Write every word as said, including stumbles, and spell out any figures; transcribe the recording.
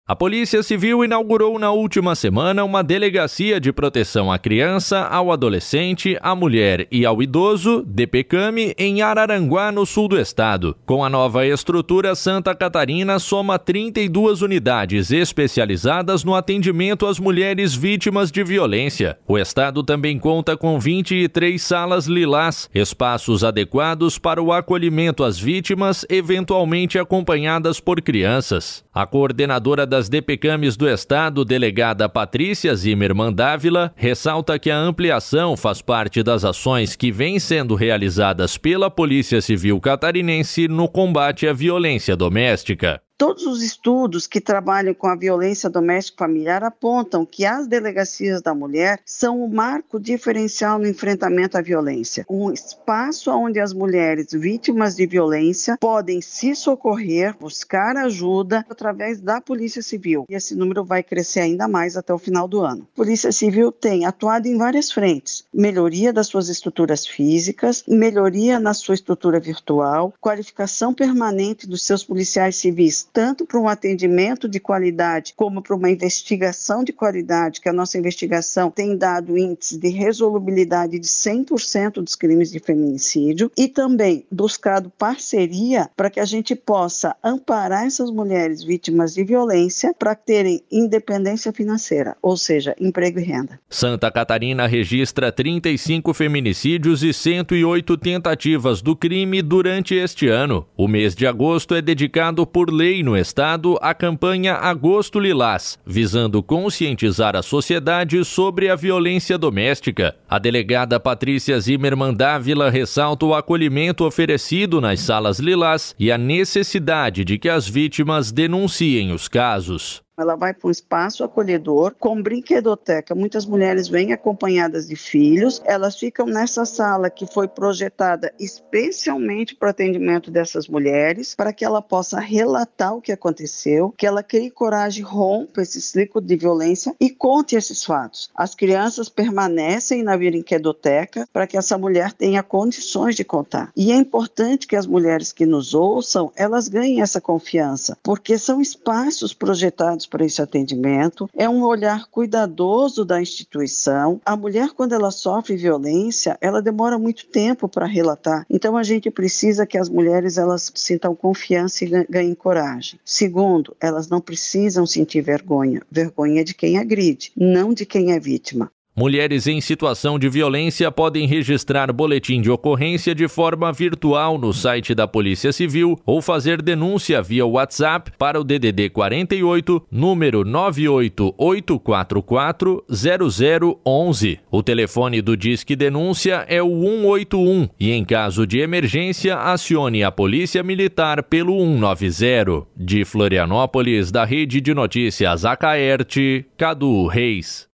A Polícia Civil inaugurou na última semana uma delegacia de proteção à criança, ao adolescente, à mulher e ao idoso, DPCAM, em Araranguá, no sul do estado. Com a nova estrutura, Santa Catarina soma trinta e duas unidades especializadas no atendimento às mulheres vítimas de violência. O estado também conta com vinte e três salas lilás, espaços adequados para o acolhimento às vítimas, eventualmente acompanhadas por crianças. A coordenadora das DPCAMs do estado, delegada Patrícia Zimmermann Dávila, ressalta que a ampliação faz parte das ações que vêm sendo realizadas pela Polícia Civil Catarinense no combate à violência doméstica. Todos os estudos que trabalham com a violência doméstica familiar apontam que as delegacias da mulher são o marco diferencial no enfrentamento à violência. Um espaço onde as mulheres vítimas de violência podem se socorrer, buscar ajuda através da Polícia Civil. E esse número vai crescer ainda mais até o final do ano. A Polícia Civil tem atuado em várias frentes. Melhoria das suas estruturas físicas, melhoria na sua estrutura virtual, qualificação permanente dos seus policiais civis, tanto para um atendimento de qualidade como para uma investigação de qualidade, que a nossa investigação tem dado índice de resolubilidade de cem por cento dos crimes de feminicídio, e também buscado parceria para que a gente possa amparar essas mulheres vítimas de violência para terem independência financeira, ou seja, emprego e renda. Santa Catarina registra trinta e cinco feminicídios e cento e oito tentativas do crime durante este ano. O mês de agosto é dedicado por lei no estado a campanha Agosto Lilás, visando conscientizar a sociedade sobre a violência doméstica. A delegada Patrícia Zimmermann Dávila ressalta o acolhimento oferecido nas salas lilás e a necessidade de que as vítimas denunciem os casos. Ela vai para um espaço acolhedor, com brinquedoteca. Muitas mulheres vêm acompanhadas de filhos. Elas ficam nessa sala que foi projetada especialmente para o atendimento dessas mulheres, para que ela possa relatar o que aconteceu, que ela crie coragem, rompa esse ciclo de violência e conte esses fatos. As crianças permanecem na brinquedoteca para que essa mulher tenha condições de contar. E é importante que as mulheres que nos ouçam, elas ganhem essa confiança, porque são espaços projetados para esse atendimento, é um olhar cuidadoso da instituição. A mulher, quando ela sofre violência, ela demora muito tempo para relatar. Então, a gente precisa que as mulheres elas sintam confiança e ganhem coragem. Segundo, elas não precisam sentir vergonha. Vergonha é de quem agride, não de quem é vítima. Mulheres em situação de violência podem registrar boletim de ocorrência de forma virtual no site da Polícia Civil ou fazer denúncia via WhatsApp para o D D D quarenta e oito, número nove oito oito quatro quatro zero zero um um. O telefone do Disque Denúncia é o um oito um e, em caso de emergência, acione a Polícia Militar pelo um nove zero. De Florianópolis, da Rede de Notícias Acaerte, Cadu Reis.